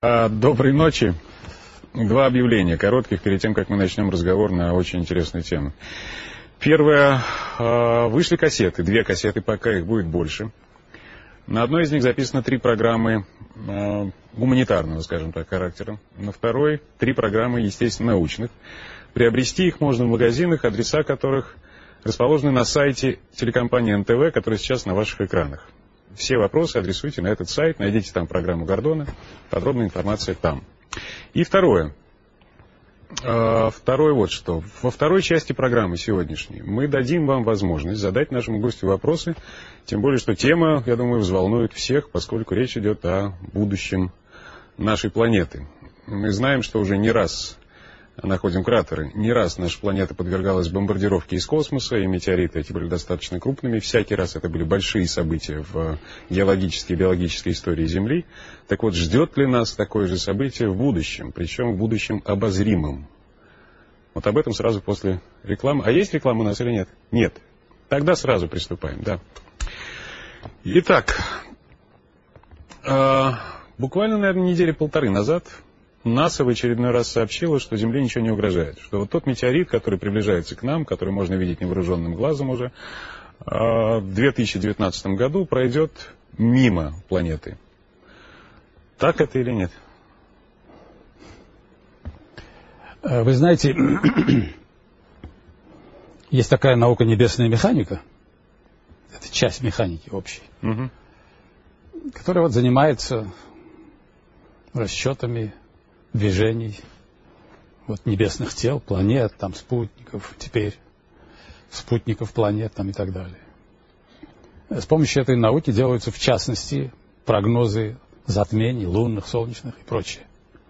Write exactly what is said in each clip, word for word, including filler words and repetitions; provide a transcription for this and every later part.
Доброй ночи. Два объявления коротких перед тем, как мы начнем разговор на очень интересную тему. Первое. Вышли кассеты. Две кассеты, пока их будет больше. На одной из них записано три программы гуманитарного, скажем так, характера. На второй три программы, естественно, научных. Приобрести их можно в магазинах, адреса которых расположены на сайте телекомпании эн тэ вэ, который сейчас на ваших экранах. Все вопросы адресуйте на этот сайт, найдите там программу Гордона, подробная информация там. И второе. Второе вот что. Во второй части программы сегодняшней мы дадим вам возможность задать нашему гостю вопросы, тем более, что тема, я думаю, взволнует всех, поскольку речь идет о будущем нашей планеты. Мы знаем, что уже не раз находим кратеры. Не раз наша планета подвергалась бомбардировке из космоса, и метеориты эти были достаточно крупными. Всякий раз это были большие события в геологической и биологической истории Земли. Так вот, ждет ли нас такое же событие в будущем, причем в будущем обозримом? Вот об этом сразу после рекламы. А есть реклама у нас или нет? Нет. Тогда сразу приступаем, да. Итак, буквально, наверное, недели полторы назад НАСА в очередной раз сообщила, что Земле ничего не угрожает. Что вот тот метеорит, который приближается к нам, который можно видеть невооруженным глазом уже, в две тысячи девятнадцатом году пройдет мимо планеты. Так это или нет? Вы знаете, есть такая наука небесная механика. Это часть механики общей. Угу. Которая вот занимается расчетами движений вот, небесных тел, планет, там, спутников, теперь спутников планет там, и так далее. С помощью этой науки делаются, в частности, прогнозы затмений, лунных, солнечных и прочее.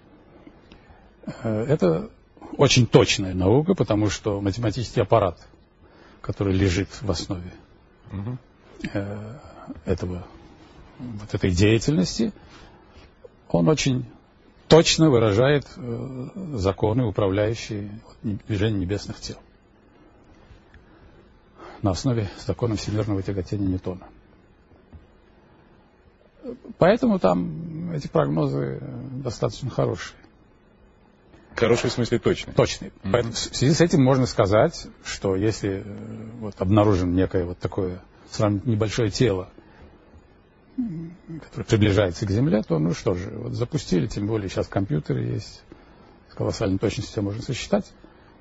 Это очень точная наука, потому что математический аппарат, который лежит в основе угу. этого, вот этой деятельности, он очень точно выражает э, законы, управляющие движением небесных тел на основе закона всемирного тяготения Ньютона. Поэтому там эти прогнозы достаточно хорошие. Хорошие в смысле точные? Точные. Mm-hmm. Поэтому в связи с этим можно сказать, что если э, вот, обнаружим некое вот такое сравнительно небольшое тело, который приближается к Земле, то ну что же, вот запустили, тем более сейчас компьютеры есть, с колоссальной точностью все можно сосчитать,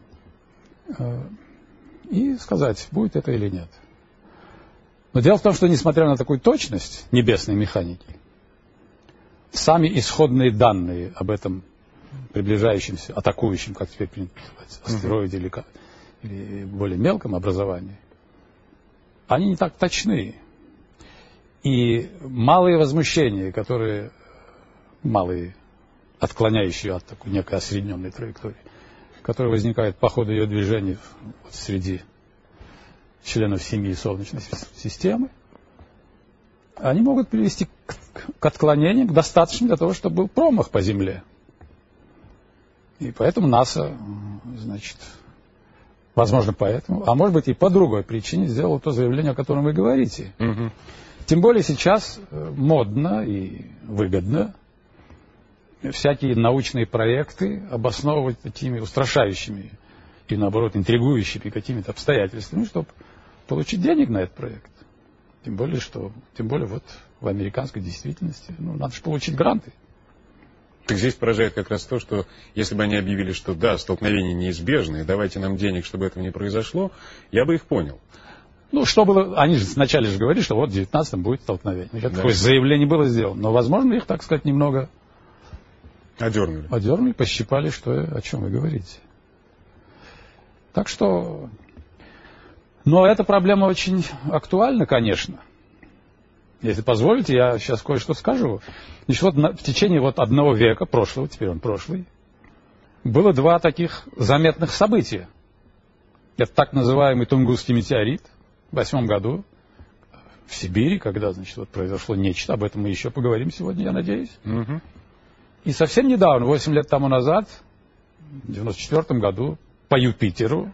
и сказать, будет это или нет. Но дело в том, что несмотря на такую точность небесной механики, сами исходные данные об этом приближающемся, атакующем, как теперь принято называть, астероиде mm-hmm. или, или более мелком образовании, они не так точны. И малые возмущения, которые, малые, отклоняющие от такой некой осредненной траектории, которые возникают по ходу ее движения вот, среди членов семьи Солнечной системы, они могут привести к, к отклонениям, к достаточным для того, чтобы был промах по Земле. И поэтому НАСА, значит, возможно, поэтому, а может быть и по другой причине сделало то заявление, о котором вы говорите. Угу. Тем более сейчас модно и выгодно всякие научные проекты обосновывать такими устрашающими и, наоборот, интригующими какими-то обстоятельствами, чтобы получить денег на этот проект. Тем более, что, тем более вот в американской действительности, ну, надо же получить гранты. Так здесь поражает как раз то, что если бы они объявили, что да, столкновения неизбежны, давайте нам денег, чтобы этого не произошло, я бы их понял. Ну, что было, они же вначале же говорили, что вот в девятнадцатом будет столкновение. Да. Такое заявление было сделано. Но, возможно, их, так сказать, немного одернули. Одернули, пощипали, что, о чем вы говорите. Так что... Но эта проблема очень актуальна, конечно. Если позволите, я сейчас кое-что скажу. Значит, вот на, в течение вот одного века, прошлого, теперь он прошлый, было два таких заметных события. Это так называемый Тунгусский метеорит в восьмом году в Сибири, когда, значит, вот произошло нечто, об этом мы еще поговорим сегодня, я надеюсь. Угу. И совсем недавно, восемь лет тому назад, в девяносто четвёртом году, по Юпитеру,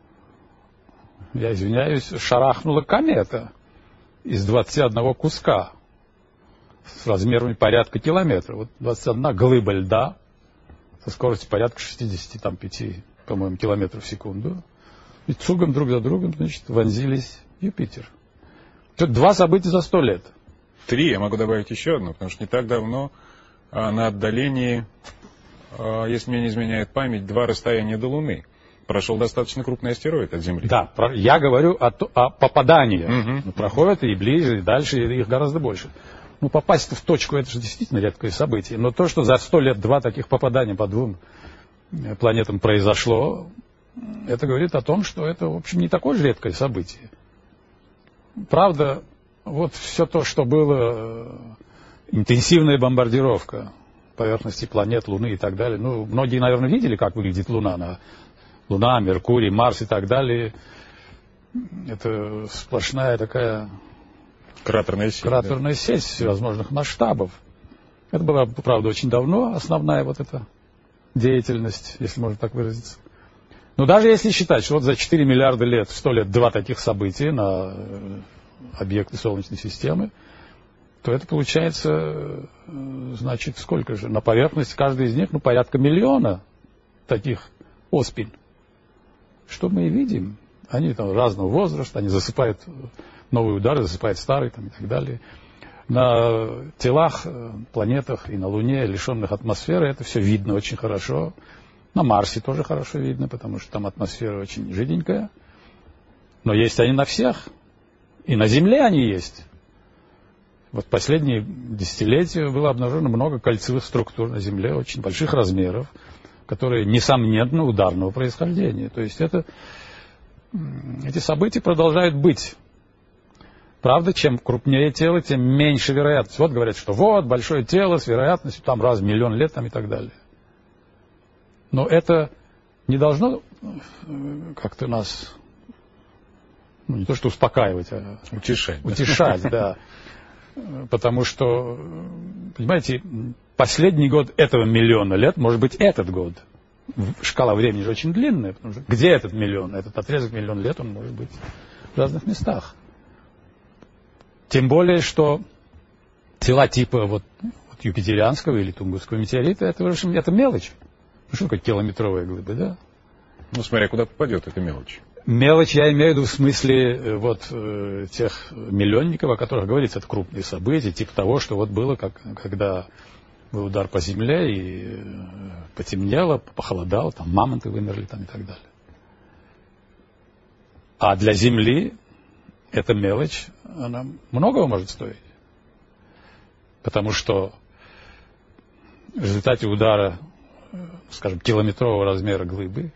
я извиняюсь, шарахнула комета из двадцати одного куска с размерами порядка километра. Вот двадцать одна глыба льда со скоростью порядка шестьдесят пять, по-моему, километров в секунду. И цугом друг за другом, значит, вонзились в Юпитер. Тут два события за сто лет. Три, я могу добавить еще одно, потому что не так давно а, на отдалении, а, если мне не изменяет память, два расстояния до Луны. Прошел достаточно крупный астероид от Земли. Да, я говорю о, о попадании. Угу. Проходят и ближе, и дальше, и их гораздо больше. Ну, попасть в точку, это же действительно редкое событие. Но то, что за сто лет два таких попадания по двум планетам произошло, это говорит о том, что это, в общем, не такое же редкое событие. Правда, вот все то, что было, интенсивная бомбардировка поверхности планет, Луны и так далее. Ну, многие, наверное, видели, как выглядит Луна. На Луна, Меркурий, Марс и так далее. Это сплошная такая кратерная сеть, кратерная да. сеть всевозможных масштабов. Это была, правда, очень давно основная вот эта деятельность, если можно так выразиться. Но даже если считать, что вот за четыре миллиарда лет, сто лет, два таких события на объекты Солнечной системы, то это получается, значит, сколько же? На поверхности каждой из них, ну, порядка миллиона таких оспин. Что мы и видим. Они там разного возраста, они засыпают новые удары, засыпают старые там, и так далее. На телах, планетах и на Луне, лишенных атмосферы, это все видно очень хорошо. На Марсе тоже хорошо видно, потому что там атмосфера очень жиденькая. Но есть они на всех. И на Земле они есть. Вот последние десятилетия было обнаружено много кольцевых структур на Земле, очень больших размеров, которые, несомненно, ударного происхождения. То есть это, эти события продолжают быть. Правда, чем крупнее тело, тем меньше вероятность. Вот говорят, что вот большое тело с вероятностью там раз в миллион лет там, и так далее. Но это не должно как-то нас, ну, не то что успокаивать, а утешать. Утешать, да. Потому что, понимаете, последний год этого миллиона лет, может быть, этот год. Шкала времени же очень длинная. Потому что где этот миллион? Этот отрезок миллион лет, он может быть в разных местах. Тем более, что тела типа вот, вот юпитерианского или тунгусского метеорита, это, в общем, это мелочь. Ну, что такое километровые глыбы, да? Ну, смотря куда попадет эта мелочь. Мелочь я имею в виду в смысле вот э, тех миллионников, о которых говорится, это крупные события, типа того, что вот было, как, когда был удар по земле и э, потемнело, похолодало, там мамонты вымерли там, и так далее. А для Земли эта мелочь, она многого может стоить. Потому что в результате удара, скажем, километрового размера глыбы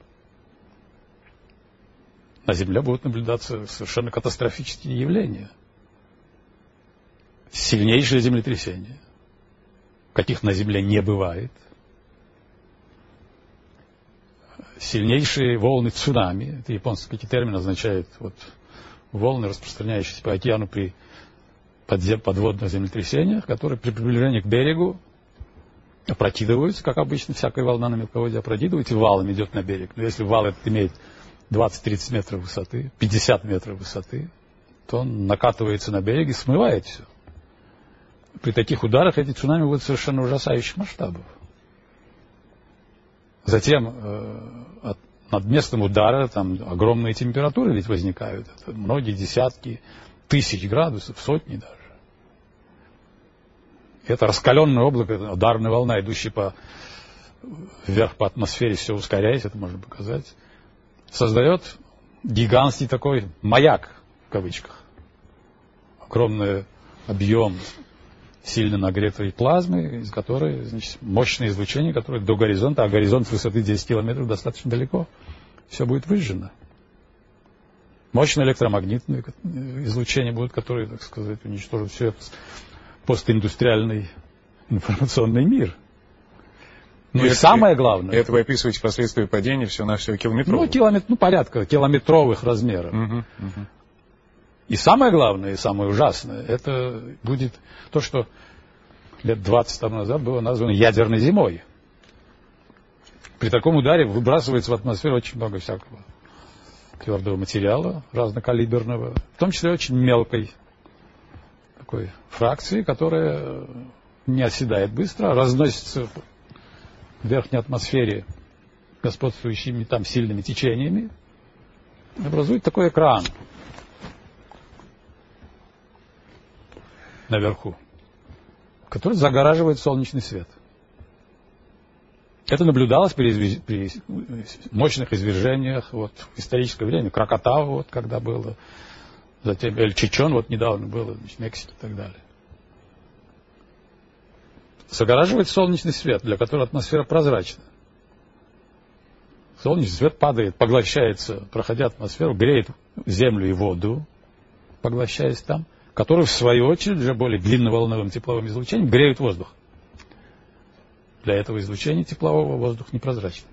на Земле будут наблюдаться совершенно катастрофические явления. Сильнейшее землетрясение, каких на Земле не бывает. Сильнейшие волны цунами. Это японский термин означает вот, волны, распространяющиеся по океану при подзем, подводных землетрясениях, которые при приближении к берегу опрокидываются, как обычно, всякая волна на мелководье опрокидывается, и валом идет на берег. Но если вал этот имеет двадцать-тридцать метров высоты, пятьдесят метров высоты, то он накатывается на берег и смывает все. При таких ударах эти цунами будут совершенно ужасающих масштабов. Затем э, от, над местом удара там огромные температуры ведь возникают. Это многие десятки тысяч градусов, сотни даже. Это раскаленное облако, это ударная волна, идущая по, вверх по атмосфере, все ускоряясь, это можно показать, создает гигантский такой маяк, в кавычках. Огромный объем сильно нагретой плазмы, из которой, значит, мощное излучение, которое до горизонта, а горизонт с высоты десять километров достаточно далеко, все будет выжжено. Мощное электромагнитное излучение будет, которое, так сказать, уничтожит все это постиндустриальный информационный мир. Ну и, и самое главное... Это вы описываете последствия падения все на все километровых? Ну, километр, ну, порядка километровых размеров. Угу, угу. И самое главное, и самое ужасное, это будет то, что лет двадцать тому назад было названо ядерной зимой. При таком ударе выбрасывается в атмосферу очень много всякого твердого материала, разнокалиберного, в том числе очень мелкой такой фракции, которая не оседает быстро, а разносится в верхней атмосфере господствующими там сильными течениями, образует такой экран наверху, который загораживает солнечный свет. Это наблюдалось при, изв... при мощных извержениях вот, в историческое время. Кракатау, вот, когда было, затем Эль-Чичон, вот недавно было, в Мексике и так далее. Загораживает солнечный свет, для которого атмосфера прозрачна. Солнечный свет падает, поглощается, проходя атмосферу, греет землю и воду, поглощаясь там, которые в свою очередь уже более длинноволновым тепловым излучением греют воздух. Для этого излучения теплового воздух непрозрачный.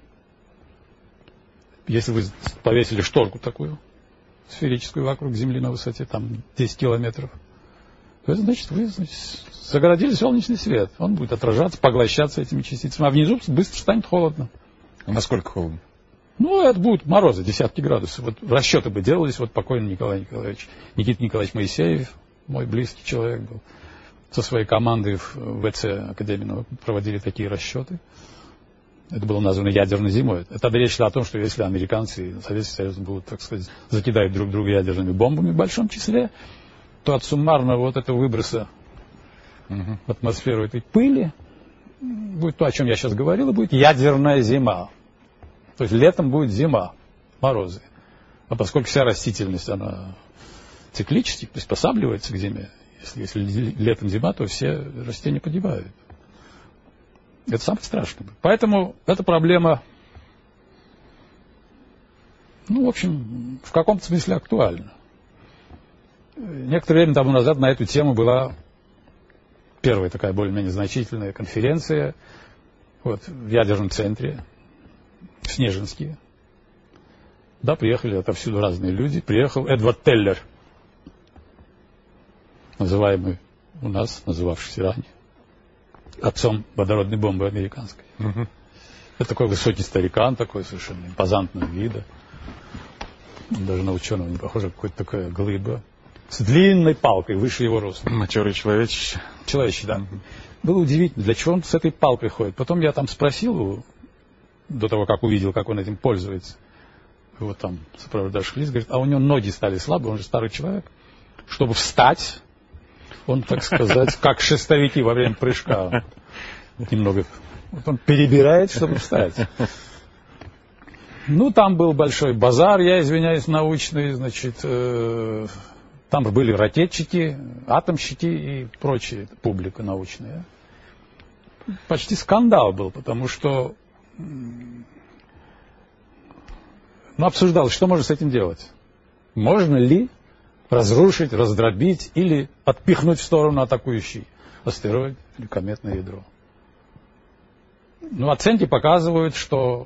Если вы повесили шторку такую, сферическую, вокруг Земли на высоте там десять километров, то это значит, вы значит, загородили солнечный свет. Он будет отражаться, поглощаться этими частицами. А внизу быстро станет холодно. А насколько холодно? Ну, это будут морозы, десятки градусов. Вот расчеты бы делались, вот покойный Николай Николаевич, Никита Николаевич Моисеев, мой близкий человек был, со своей командой в ВЦ Академии проводили такие расчеты. Это было названо ядерной зимой. Это речь шла о том, что если американцы и Советский Союз будут, так сказать, закидать друг друга ядерными бомбами в большом числе, то от суммарного вот этого выброса угу. в атмосферу этой пыли будет то, о чем я сейчас говорил, и будет ядерная зима. То есть летом будет зима, морозы. А поскольку вся растительность, она циклически приспосабливается к зиме, если, если летом зима, то все растения погибают. Это самое страшное. Поэтому эта проблема, ну, в общем, в каком-то смысле актуальна. Некоторое время тому назад на эту тему была первая такая более-менее значительная конференция вот, в ядерном центре, в Снежинске. Да, приехали отовсюду разные люди. Приехал Эдвард Теллер, называемый у нас, называвшийся ранее отцом водородной бомбы американской. Угу. Это такой высокий старикан, такой совершенно импозантного вида. Даже на ученого не похоже, какая-то такая глыба. С длинной палкой, выше его роста. Матерый человечище. Человечище, да. Угу. Было удивительно, для чего он с этой палкой ходит. Потом я там спросил его, до того, как увидел, как он этим пользуется. Его там сопровождавший говорит, а у него ноги стали слабые, он же старый человек. Чтобы встать, он, так сказать, как шестовики во время прыжка. Немного. Вот он перебирает, чтобы встать. Ну, там был большой базар, я извиняюсь, научный, значит, э, там были ракетчики, атомщики и прочая публика научная. Почти скандал был, потому что ну, обсуждалось, что можно с этим делать. Можно ли разрушить, раздробить или отпихнуть в сторону атакующий астероид или кометное ядро. Ну, оценки показывают, что...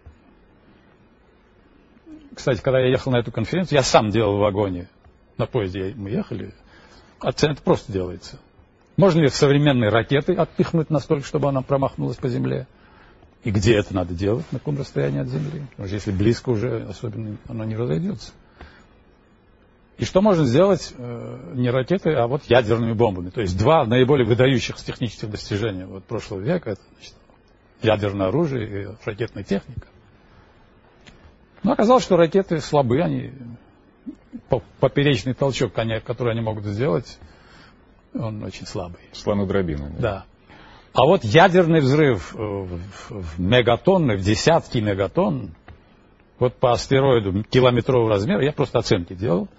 Кстати, когда я ехал на эту конференцию, я сам делал в вагоне, на поезде мы ехали, оценка просто делается. Можно ли современные ракеты отпихнуть настолько, чтобы она промахнулась по Земле? И где это надо делать, на каком расстоянии от Земли? Потому что если близко уже, особенно оно не разойдется. И что можно сделать э, не ракетой, а вот ядерными бомбами. То есть два наиболее выдающихся технических достижения вот, прошлого века. Это значит, ядерное оружие и ракетная техника. Но оказалось, что ракеты слабы. Они, поперечный толчок, который они могут сделать, он очень слабый. Слонодробина. Да. Да. А вот ядерный взрыв в, в мегатонны, в десятки мегатонн, вот по астероиду километрового размера, я просто оценки делал,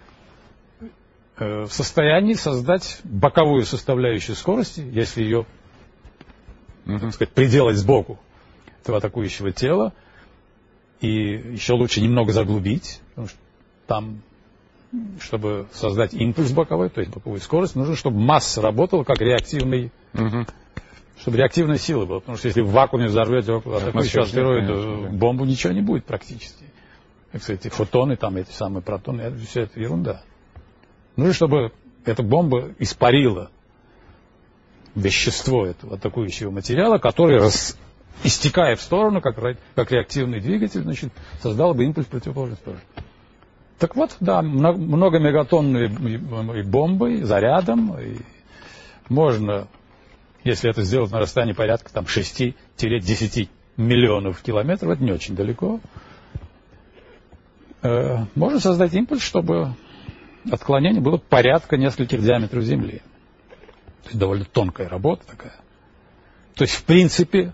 в состоянии создать боковую составляющую скорости, если ее, uh-huh. так сказать, приделать сбоку этого атакующего тела, и еще лучше немного заглубить, потому что там, чтобы создать импульс боковой, то есть боковую скорость, нужно, чтобы масса работала как реактивный, uh-huh. чтобы реактивная сила была, потому что если в вакууме взорвете около атакующего астероида бомбу, ничего не будет практически. Так сказать, фотоны, там эти самые протоны, это все это ерунда. Нужно, чтобы эта бомба испарила вещество этого атакующего материала, который, рас... истекая в сторону, как, как реактивный двигатель, значит, создал бы импульс противоположной стороны. Так вот, да, много мегатонные и бомбы, зарядом, и можно, если это сделать на расстоянии порядка там шести-десяти миллионов километров, это не очень далеко, э, можно создать импульс, чтобы отклонение было порядка нескольких диаметров Земли. То есть довольно тонкая работа такая. То есть, в принципе,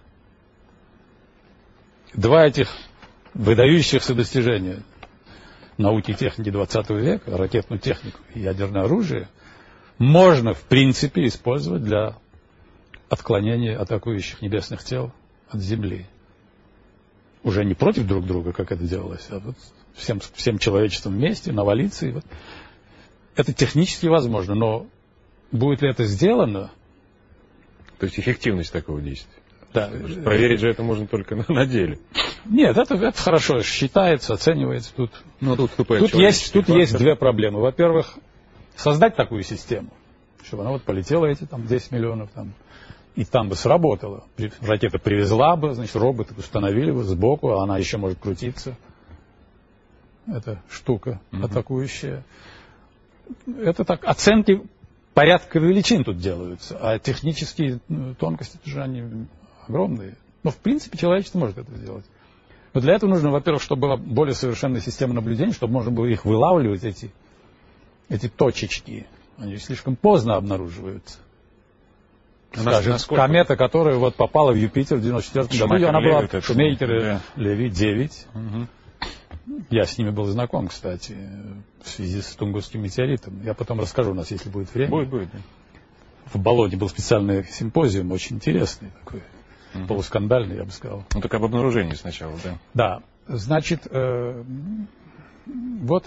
два этих выдающихся достижения науки и техники двадцатого века, ракетную технику и ядерное оружие, можно, в принципе, использовать для отклонения атакующих небесных тел от Земли. Уже не против друг друга, как это делалось, а вот всем, всем человечеством вместе, навалиться. И вот. Это технически возможно, но будет ли это сделано? То есть эффективность такого действия. Да. Проверить же это можно только на, на деле. Нет, это, это хорошо считается, оценивается. Тут, ну, тут, тут, есть, тут есть две проблемы. Во-первых, создать такую систему, чтобы она вот полетела эти там, десять миллионов, там, и там бы сработала. Ракета привезла бы, значит, роботы установили бы сбоку, а она еще может крутиться. Эта штука угу. атакующая. Это так, оценки порядка величин тут делаются, а технические тонкости же они огромные. Но в принципе человечество может это сделать. Но для этого нужно, во-первых, чтобы была более совершенная система наблюдения, чтобы можно было их вылавливать, эти, эти точечки. Они слишком поздно обнаруживаются. Скажем, комета, которая вот попала в Юпитер в девяносто четвёртом году, она была Шумейкер-Леви девять. Угу. Я с ними был знаком, кстати, в связи с Тунгусским метеоритом. Я потом расскажу, у нас, если будет время. Будет, будет. В Болоне был специальный симпозиум, очень интересный такой, угу. полускандальный, я бы сказал. Ну, так об обнаружении сначала, да? Да. Значит, э, вот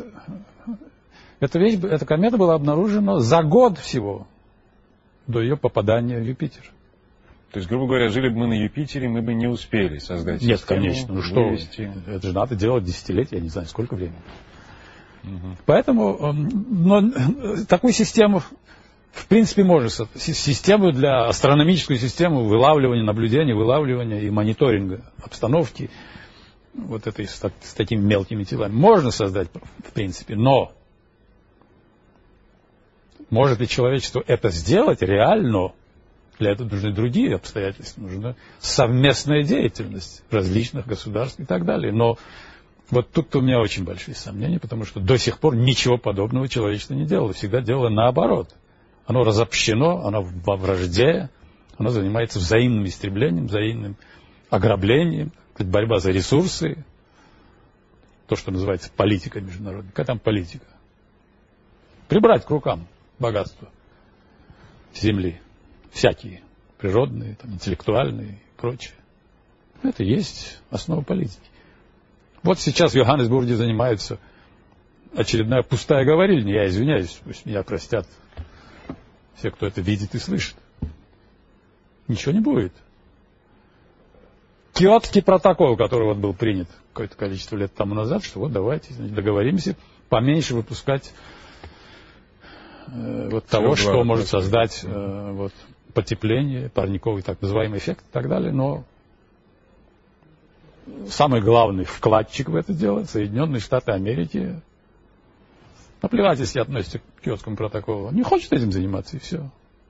эта вещь, эта комета была обнаружена за год всего до ее попадания в Юпитер. То есть, грубо говоря, жили бы мы на Юпитере, мы бы не успели создать Нет, систему. Нет, конечно. Ну что, вывести. Это же надо делать десятилетия, я не знаю, сколько времени. Угу. Поэтому, но такую систему, в принципе, можно. Систему для, астрономическую систему вылавливания, наблюдения, вылавливания и мониторинга обстановки вот этой с, с такими мелкими телами можно создать, в принципе, но может ли человечество это сделать реально? Для этого нужны другие обстоятельства, нужна совместная деятельность различных государств и так далее. Но вот тут у меня очень большие сомнения, потому что до сих пор ничего подобного человечество не делало, всегда делало наоборот. Оно разобщено, оно во вражде, оно занимается взаимным истреблением, взаимным ограблением, борьба за ресурсы, то, что называется политика международная. Какая там политика? Прибрать к рукам богатство земли. Всякие, природные, там, интеллектуальные и прочее. Это и есть основа политики. Вот сейчас в Йоханнесбурге занимается очередная пустая говорильня. Я извиняюсь, пусть меня простят все, кто это видит и слышит. Ничего не будет. Киотский протокол, который вот был принят какое-то количество лет тому назад, что вот давайте значит, договоримся поменьше выпускать э, вот того, что может создать э, вот, потепление, парниковый так называемый эффект и так далее, но самый главный вкладчик в это дело, Соединенные Штаты Америки, наплевательски относятся к Киотскому протоколу, не хочет этим заниматься и все.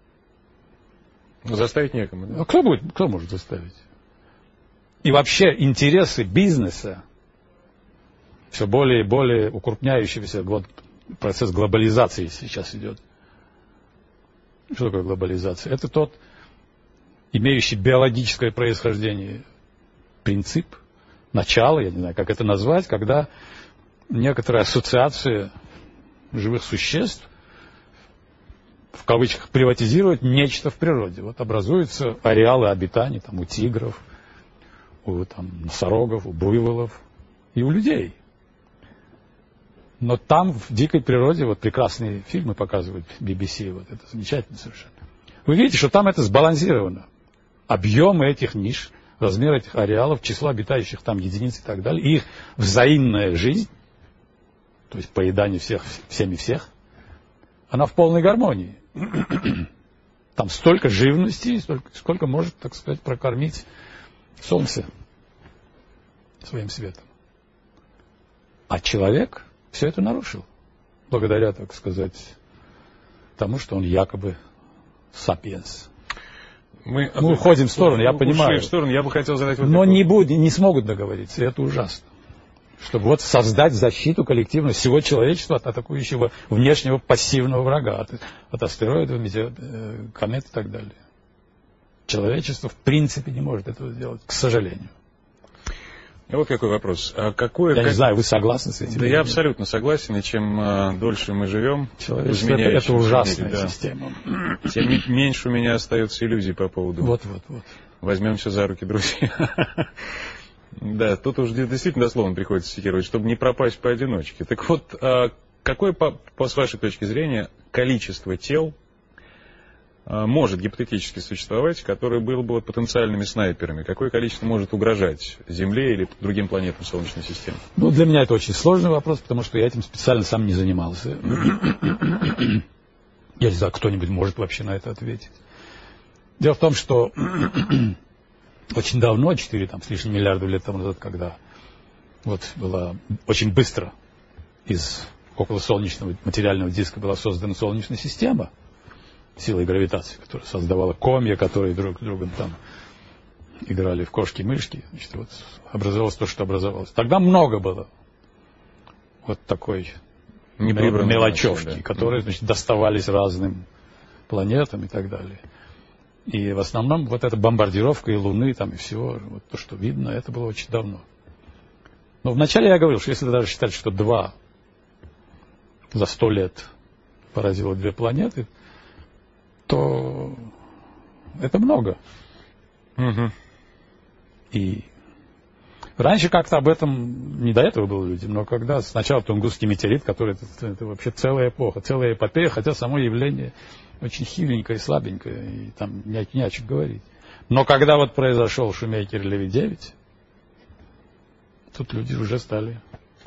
Но заставить некому, да? А кто будет, кто может заставить? И вообще интересы бизнеса, все более и более укрупняющийся процесс глобализации сейчас идет. Что такое глобализация? Это тот, имеющий биологическое происхождение принцип, начало, я не знаю, как это назвать, когда некоторая ассоциация живых существ, в кавычках, приватизирует нечто в природе. Вот образуются ареалы обитания там, у тигров, у там, носорогов, у буйволов и у людей. Но там, в дикой природе, вот прекрасные фильмы показывают би би си, вот это замечательно совершенно. Вы видите, что там это сбалансировано. Объемы этих ниш, размер этих ареалов, число обитающих там единиц и так далее, и их взаимная жизнь, то есть поедание всех, всеми всех, она в полной гармонии. Там столько живности, столько, сколько может, так сказать, прокормить солнце своим светом. А человек все это нарушил. Благодаря, так сказать, тому, что он якобы сапиенс. Мы, Мы уходим в сторону, я понимаю. В сторону, я бы хотел задать вот Но такой... не, будет, не смогут договориться, это ужасно. Чтобы вот создать защиту коллективную всего человечества от атакующего внешнего пассивного врага, от, от астероидов, метеор, комет и так далее. Человечество в принципе не может этого сделать, к сожалению. А вот какой вопрос. А какое, я как... не знаю, вы согласны с этим? Да я абсолютно согласен, и чем а, дольше мы живем... Человечество это, это ужасная мире, да. система. Тем меньше у меня остается иллюзий по поводу... Вот, вот, вот. Возьмемся за руки, друзья. Да, тут уже действительно дословно приходится цитировать, чтобы не пропасть поодиночке. Так вот, какое, по, с вашей точки зрения, количество тел может гипотетически существовать, которое было бы потенциальными снайперами? Какое количество может угрожать Земле или другим планетам Солнечной системы? Ну, для меня это очень сложный вопрос, потому что я этим специально сам не занимался. Я не знаю, кто-нибудь может вообще на это ответить. Дело в том, что очень давно, четыре там, с лишним миллиардов лет тому назад, когда вот была очень быстро из околосолнечного материального диска была создана Солнечная система, силой гравитации, которая создавала комья, которые друг с другом там играли в кошки-мышки. Значит, вот образовалось то, что образовалось. Тогда много было вот такой мелочевки, да, которые, значит, доставались разным планетам и так далее. И в основном вот эта бомбардировка и Луны, там, и всего, вот то, что видно, это было очень давно. Но вначале я говорил, что если даже считать, что два за сто лет поразило две планеты, то это много. Угу. И раньше как-то об этом не до этого было людям, но когда сначала Тунгусский метеорит, который это, это вообще целая эпоха, целая эпопея, хотя само явление очень хиленькое и слабенькое, и там не, не о чем говорить. Но когда вот произошел Шумейкер-Леви девять, тут люди уже стали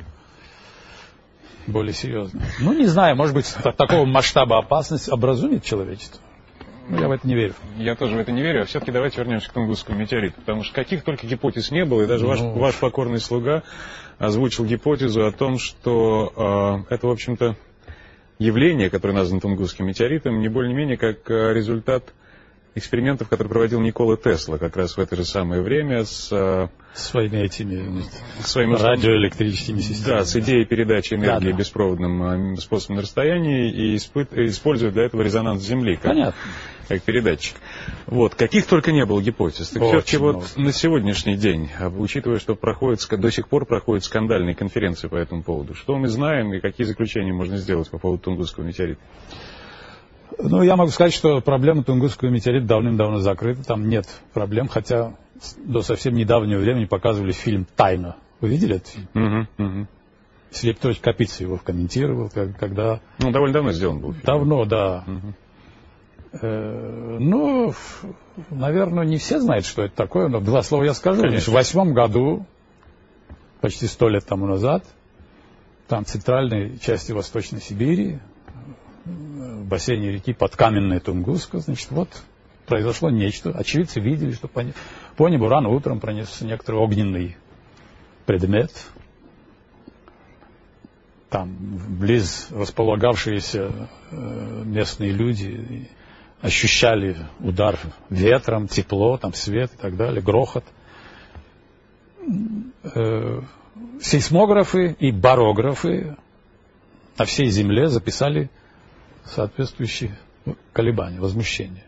более серьезно. Ну, не знаю, может быть, такого масштаба опасность образумит человечество. Ну, я в это не верю. Я тоже в это не верю, а все-таки давайте вернемся к Тунгусскому метеориту, потому что каких только гипотез не было, и даже ну... ваш, ваш покорный слуга озвучил гипотезу о том, что э, это, в общем-то, явление, которое названо Тунгусским метеоритом, не более не менее как э, результат экспериментов, которые проводил Никола Тесла как раз в это же самое время с... Э, своими этими своими радиоэлектрическими системами. Да, с идеей передачи энергии да, да. беспроводным э, способом на расстоянии и испыт, используя для этого резонанс Земли как, как передатчик. Вот, каких только не было гипотез. Так все-таки вот на сегодняшний день, учитывая, что проходит, до сих пор проходят скандальные конференции по этому поводу, что мы знаем и какие заключения можно сделать по поводу Тунгусского метеорита? Ну, я могу сказать, что проблема Тунгусского метеорита давным-давно закрыта, там нет проблем, хотя до совсем недавнего времени показывали фильм «Тайна». Вы видели этот фильм? Угу, угу. Филипп Петрович Капица его комментировал, когда... Ну, довольно давно сделан был фильм. Давно, да. Угу. Э, ну, наверное, не все знают, что это такое, но два слова я скажу. Конечно. В восьмом году, почти сто лет тому назад, там в центральной части Восточной Сибири, в бассейне реки Подкаменная Тунгуска, значит, вот произошло нечто. Очевидцы видели, что по, по небу рано утром пронесся некоторый огненный предмет. Там близ располагавшиеся э, местные люди ощущали удар ветром, тепло, там свет и так далее, грохот. Э, сейсмографы и барографы на всей Земле записали соответствующие колебания, возмущения.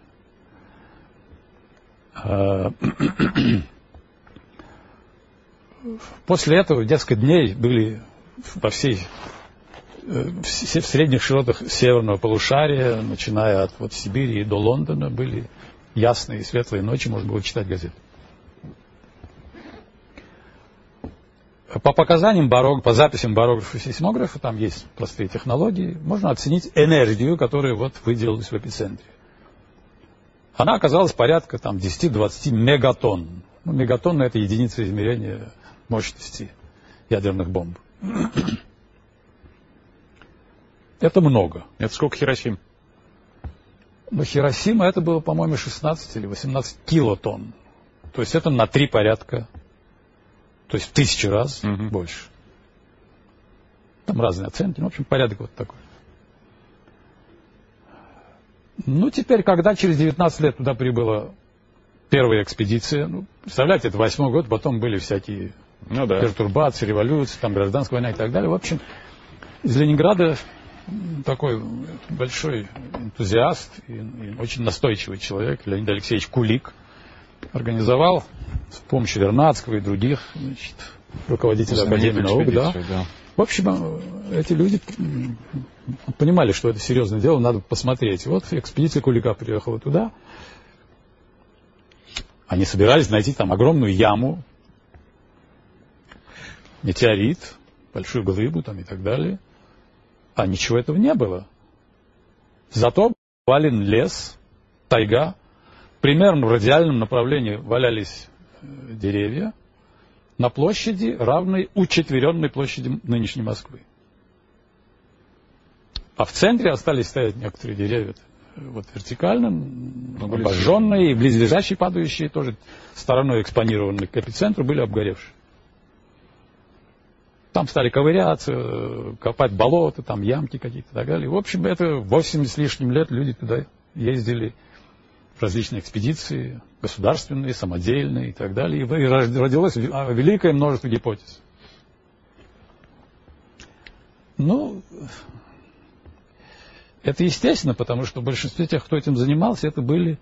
После этого несколько дней были по всей в средних широтах северного полушария, начиная от вот Сибири до Лондона, были ясные и светлые ночи, можно было читать газеты. По показаниям барог, по записям барографа и сейсмографа, там есть простые технологии, можно оценить энергию, которая вот выделилась в эпицентре. Она оказалась порядка там десять-двадцать мегатонн. Ну, мегатонна — это единица измерения мощности ядерных бомб. Это много. Это сколько Хиросим? Ну, Хиросима это было, по-моему, шестнадцать или восемнадцать килотонн. То есть это на три порядка. То есть в тысячу раз угу. больше. Там разные оценки, ну, в общем, порядок вот такой. Ну, теперь, когда через девятнадцать лет туда прибыла первая экспедиция, ну, представляете, это восьмой год, потом были всякие ну, да. пертурбации, революции, там гражданская война и так далее. В общем, из Ленинграда такой большой энтузиаст и, и очень настойчивый человек, Леонид Алексеевич Кулик, организовал с помощью Вернадского и других значит, руководителей Академии наук. Да. Да. В общем, эти люди понимали, что это серьезное дело, надо посмотреть. Вот экспедиция Кулика приехала туда. Они собирались найти там огромную яму, метеорит, большую глыбу там и так далее. А ничего этого не было. Зато вален лес, тайга. Примерно в радиальном направлении валялись деревья на площади, равной учетверенной площади нынешней Москвы. А в центре остались стоять некоторые деревья вот, вертикально, ну, обожженные, и близлежащие, падающие, тоже стороной экспонированные к эпицентру, были обгоревшие. Там стали ковыряться, копать болота, там ямки какие-то и так далее. В общем, это восемьдесят с лишним лет люди туда ездили в различные экспедиции, государственные, самодельные и так далее. И родилось великое множество гипотез. Ну, это естественно, потому что в большинстве тех, кто этим занимался, это были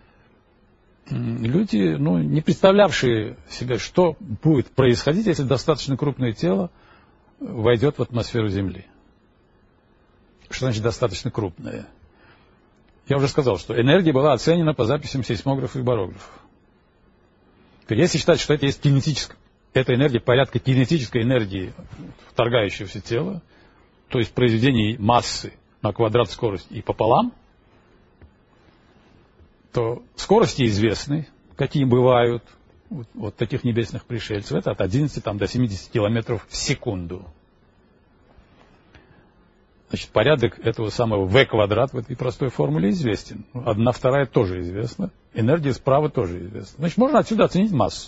люди, ну, не представлявшие себе, что будет происходить, если достаточно крупное тело войдет в атмосферу Земли. Что значит достаточно крупное? Я уже сказал, что энергия была оценена по записям сейсмографов и барографов. Теперь, если считать, что это есть кинетическая, эта энергия порядка кинетической энергии вторгающегося тела, то есть произведение массы на квадрат скорости и пополам, то скорости известны, какие бывают вот, вот таких небесных пришельцев. Это от одиннадцати там, до семидесяти километров в секунду. Значит, порядок этого самого v квадрат в этой простой формуле известен. Одна вторая тоже известна. Энергия справа тоже известна. Значит, можно отсюда оценить массу.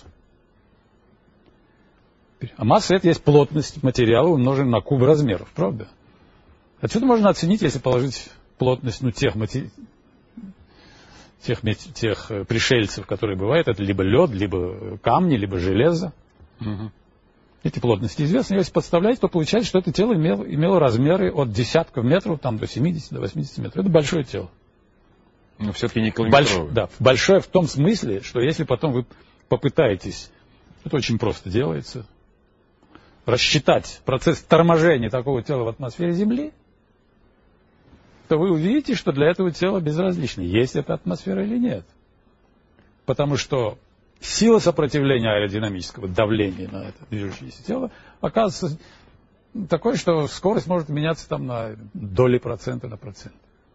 А масса это есть плотность материала, умноженная на куб размеров, правда? Отсюда можно оценить, если положить плотность ну, тех, матери... тех, тех пришельцев, которые бывают, это либо лед, либо камни, либо железо. Угу. Эти плотности известны. Если подставлять, то получается, что это тело имело, имело размеры от десятков метров там, до семидесяти, до восьмидесяти метров. Это большое тело. Но все-таки не километровое. Больш... Да, большое в том смысле, что если потом вы попытаетесь, это очень просто делается, рассчитать процесс торможения такого тела в атмосфере Земли, то вы увидите, что для этого тела безразлично, есть эта атмосфера или нет. Потому что сила сопротивления аэродинамического давления на это движущееся тело оказывается такой, что скорость может меняться там на доли процента на процент.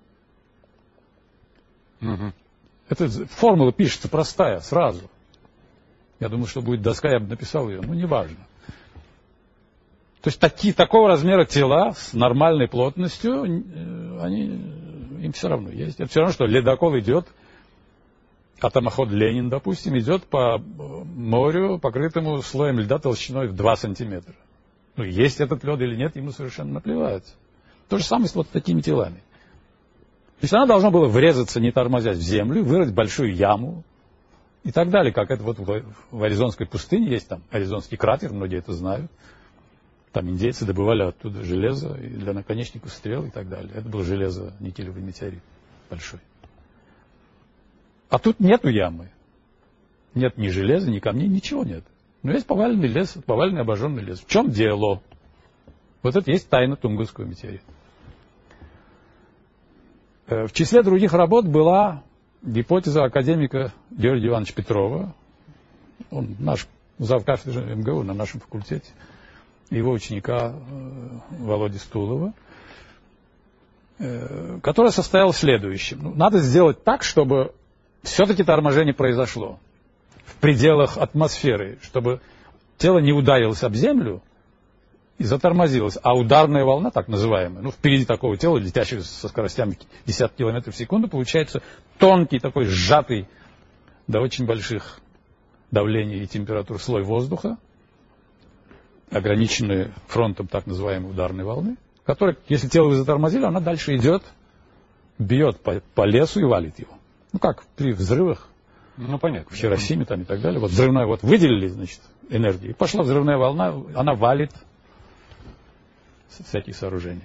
Угу. Эта формула пишется простая, сразу. Я думаю, что будет доска, я бы написал ее, ну, неважно. То есть такие, такого размера тела с нормальной плотностью, они, им все равно есть. Это все равно, что ледокол идет, атомоход Ленин, допустим, идет по морю, покрытому слоем льда толщиной в два сантиметра. Ну, есть этот лед или нет, ему совершенно наплевать. То же самое с вот такими телами. То есть она должна была врезаться, не тормозясь, в землю, вырыть большую яму и так далее, как это вот в, в Аризонской пустыне есть там Аризонский кратер, многие это знают. Там индейцы добывали оттуда железо и для наконечников стрел и так далее. Это был железо-никелевый метеорит большой. А тут нету ямы. Нет ни железа, ни камней, ничего нет. Но есть поваленный лес, поваленный обожженный лес. В чем дело? Вот это есть тайна Тунгусского метеорита. В числе других работ была гипотеза академика Георгия Ивановича Петрова. Он наш завкафедры эм гэ у на нашем факультете. Его ученика Володи Стулова, которая состояла в следующем. Ну, надо сделать так, чтобы все-таки торможение произошло в пределах атмосферы, чтобы тело не ударилось об землю и затормозилось, а ударная волна, так называемая, ну, впереди такого тела, летящего со скоростями десятки километров в секунду, получается тонкий, такой сжатый до очень больших давлений и температур слой воздуха, ограничены фронтом так называемой ударной волны, которая, если тело вы затормозили, она дальше идет, бьет по, по лесу и валит его. Ну как при взрывах. Ну понятно. В Хиросиме там и так далее. Вот взрывная, вот выделили, значит, энергию. И пошла взрывная волна, она валит всякие сооружения.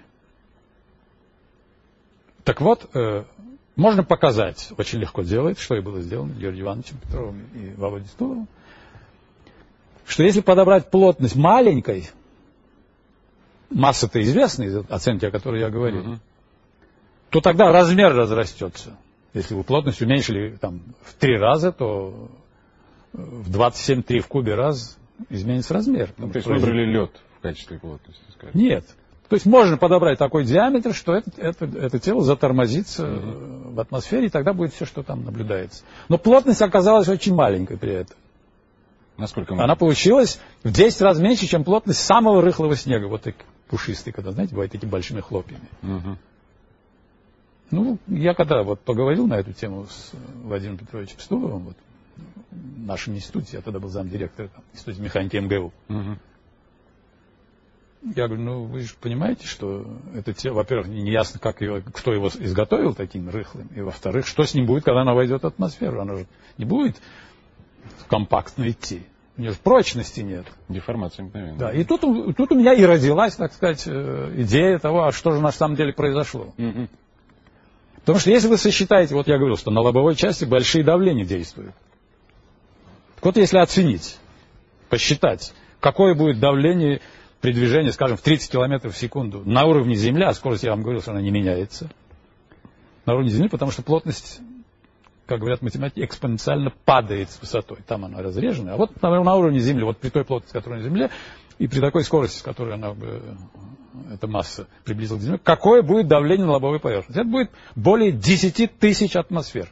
Так вот, э, можно показать, очень легко делает, что и было сделано Георгием Ивановичем Петровым и Володей Стуловым, что если подобрать плотность маленькой, масса-то известна из оценки, о которой я говорил, угу. то тогда размер разрастется. Если вы плотность уменьшили там, в три раза, то в двадцать семь три в кубе раз изменится размер. Ну, то есть выбрали лед в качестве плотности, скажем. Нет. То есть можно подобрать такой диаметр, что это, это, это тело затормозится угу. в атмосфере, и тогда будет все, что там наблюдается. Но плотность оказалась очень маленькой при этом. Насколько маленькой? Она получилась в десять раз меньше, чем плотность самого рыхлого снега. Вот такие пушистые, когда, знаете, бывают такими большими хлопьями. Угу. Ну, я когда вот поговорил на эту тему с Владимиром Петровичем Стуловым, вот, в нашем институте, я тогда был замдиректора Института механики эм гэ у. Угу. Я говорю, ну вы же понимаете, что это тело, во-первых, не ясно, как его, кто его изготовил таким рыхлым, и во-вторых, что с ним будет, когда она войдет в атмосферу. Она же не будет компактно идти. У нее же прочности нет. Деформация мгновенно. Да, и тут, тут у меня и родилась, так сказать, идея того, а что же на самом деле произошло. Угу. Потому что если вы сосчитаете, вот я говорил, что на лобовой части большие давления действуют. Так вот, если оценить, посчитать, какое будет давление при движении, скажем, в тридцать километров в секунду на уровне Земли, а скорость, я вам говорил, что она не меняется, на уровне Земли, потому что плотность, как говорят математики, экспоненциально падает с высотой. Там она разрежена. А вот, например, на уровне Земли, вот при той плотности, которая на Земле, и при такой скорости, с которой она бы, эта масса приблизилась к Земле, какое будет давление на лобовой поверхности? Это будет более десяти тысяч атмосфер.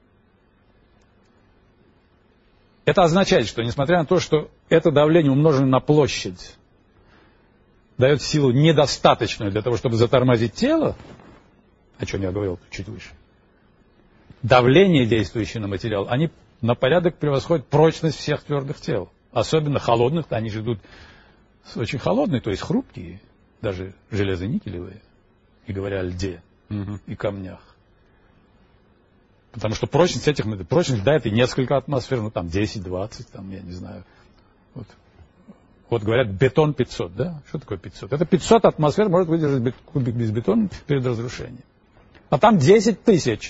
Это означает, что несмотря на то, что это давление умножено на площадь, дает силу недостаточную для того, чтобы затормозить тело, о чем я говорил чуть выше, давление, действующее на материал, они на порядок превосходят прочность всех твердых тел. Особенно холодных, они же идут очень холодные, то есть хрупкие, даже железоникелевые, не говоря о льде угу. и камнях. Потому что прочность этих, прочность дает и несколько атмосфер, ну там десять-двадцать, там, я не знаю. Вот. Вот говорят, бетон пятьсот, да? Что такое пятьсот? Это пятьсот атмосфер может выдержать кубик без бетона перед разрушением. А там десять тысяч.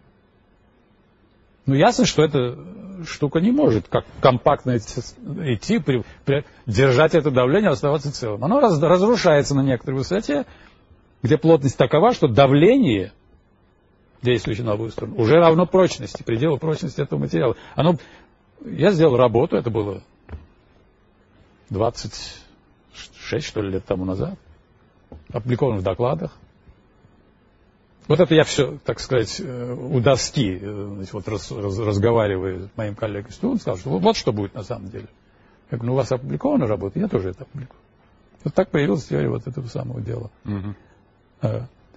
Ну, ясно, что эта штука не может как компактно идти, при, при, держать это давление, оставаться целым. Оно раз, разрушается на некоторой высоте, где плотность такова, что давление, действующее на обоих сторонах, уже равно прочности, пределу прочности этого материала. Оно, я сделал работу, это было двадцать шесть, что ли, лет тому назад, опубликовано в докладах. Вот это я все, так сказать, у доски, значит, вот раз, раз, разговаривая с моим коллегой Стуловым, сказал, что вот что будет на самом деле. Я говорю, ну у вас опубликована работа, я тоже это опубликую. Вот так появилась теория вот этого самого дела. Угу.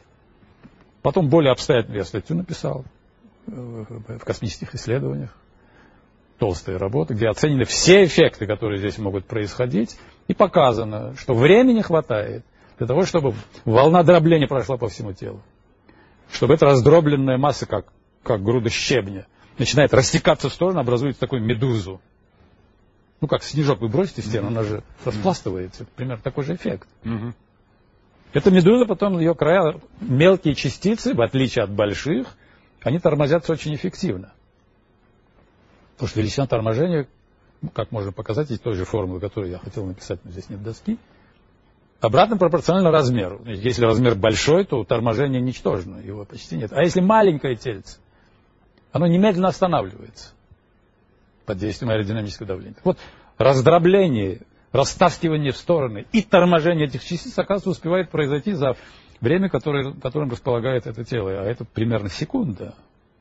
Потом более обстоятельно я статью написал в космических исследованиях. Толстая работа, где оценены все эффекты, которые здесь могут происходить, и показано, что времени хватает для того, чтобы волна дробления прошла по всему телу. Чтобы эта раздробленная масса, как, как груда щебня, начинает растекаться в сторону, образует такую медузу. Ну, как снежок вы бросите в стену, mm-hmm. она же распластывается. Примерно такой же эффект. Mm-hmm. Эта медуза, потом ее края, мелкие частицы, в отличие от больших, они тормозятся очень эффективно. Потому что величина торможения, как можно показать, из той же формулы, которую я хотел написать, но здесь нет доски, обратно пропорционально размеру. Если размер большой, то торможение ничтожно, его почти нет. А если маленькое тельце, оно немедленно останавливается под действием аэродинамического давления. Так вот, раздробление, растаскивание в стороны и торможение этих частиц, оказывается, успевает произойти за время, которое, которым располагает это тело. А это примерно секунда.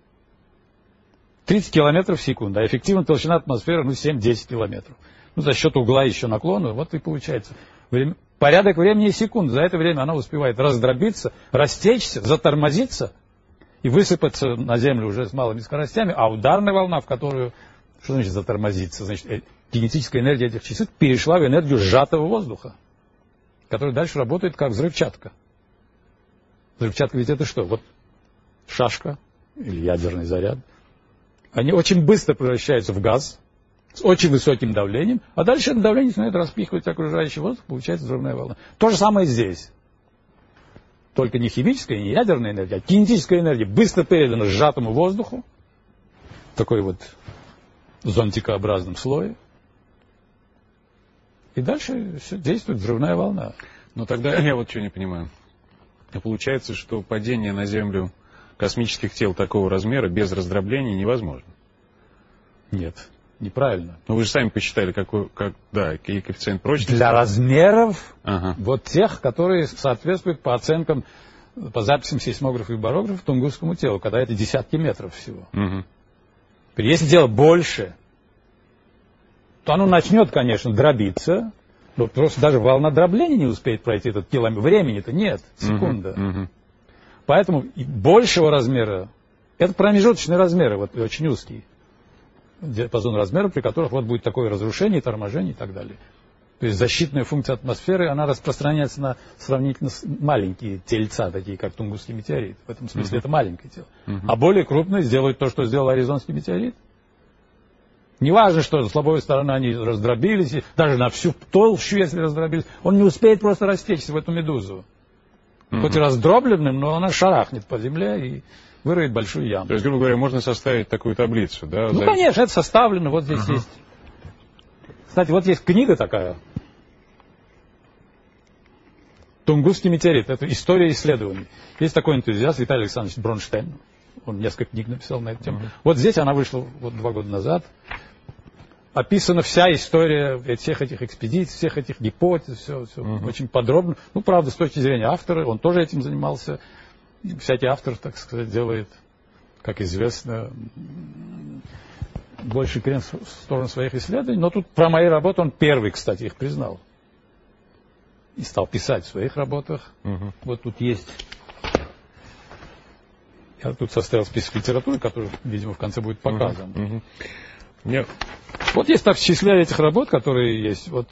тридцать километров в секунду, а эффективная толщина атмосферы ну, семь-десять километров. Ну, за счет угла еще наклона, вот и получается. Время, порядок времени и секунд. За это время она успевает раздробиться, растечься, затормозиться и высыпаться на землю уже с малыми скоростями, а ударная волна, в которую... Что значит затормозиться? Значит, кинетическая энергия этих частиц перешла в энергию сжатого воздуха, который дальше работает как взрывчатка. Взрывчатка ведь это что? Вот шашка или ядерный заряд. Они очень быстро превращаются в газ с очень высоким давлением, а дальше это давление начинает распихивать окружающий воздух, получается взрывная волна. То же самое здесь. Только не химическая, не ядерная энергия, а кинетическая энергия быстро передана сжатому воздуху, такой вот зонтикообразном слое. И дальше все действует взрывная волна. Но тогда я вот что не понимаю. Получается, что падение на Землю космических тел такого размера без раздробления невозможно. Нет, неправильно. Но вы же сами посчитали, какой, как, да, какой коэффициент прочности. Для размеров ага. вот тех, которые соответствуют по оценкам, по записям сейсмографов и барографов Тунгусскому телу, когда это десятки метров всего. Угу. Если дело больше, то оно начнет, конечно, дробиться, но просто даже волна дробления не успеет пройти этот километр. Времени-то нет, секунда. Угу. Угу. Поэтому большего размера, это промежуточные размеры, вот очень узкий диапазон размеров, при которых вот будет такое разрушение, торможение и так далее. То есть защитная функция атмосферы, она распространяется на сравнительно маленькие тельца, такие как Тунгусский метеорит. В этом смысле uh-huh. это маленькое тело. Uh-huh. А более крупные сделают то, что сделал Аризонский метеорит. Неважно, что с лобовой стороны они раздробились, и даже на всю толщу, если раздробились, он не успеет просто растечься в эту медузу. Uh-huh. Хоть и раздробленным, но она шарахнет по земле и выроет большую яму. То есть, грубо говоря, можно составить такую таблицу, да? Ну, конечно, это составлено, вот здесь uh-huh. есть. Кстати, вот есть книга такая. Тунгусский метеорит. Это история исследований. Есть такой энтузиаст Виталий Александрович Бронштейн. Он несколько книг написал на эту тему. Uh-huh. Вот здесь она вышла вот два года назад. Описана вся история всех этих экспедиций, всех этих гипотез, все, все uh-huh. очень подробно. Ну, правда, с точки зрения автора, он тоже этим занимался. Всякий автор, так сказать, делает, как известно, больше крен в сторону своих исследований. Но тут про мои работы он первый, кстати, их признал. И стал писать в своих работах. Uh-huh. Вот тут есть... Я тут составил список литературы, который, видимо, в конце будет показан. Uh-huh. Uh-huh. Вот есть так число этих работ, которые есть. Вот